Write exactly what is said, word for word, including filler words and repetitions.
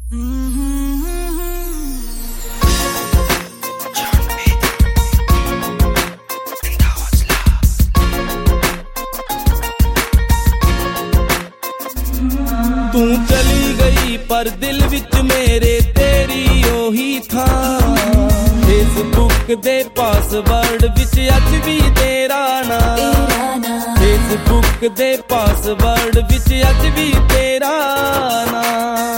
तू चली गई पर दिल विच मेरे तेरी ओही था। फेसबुक दे पासवर्ड विच अज भी तेरा ना, फेसबुक दे पासवर्ड विच अज भी तेरा ना।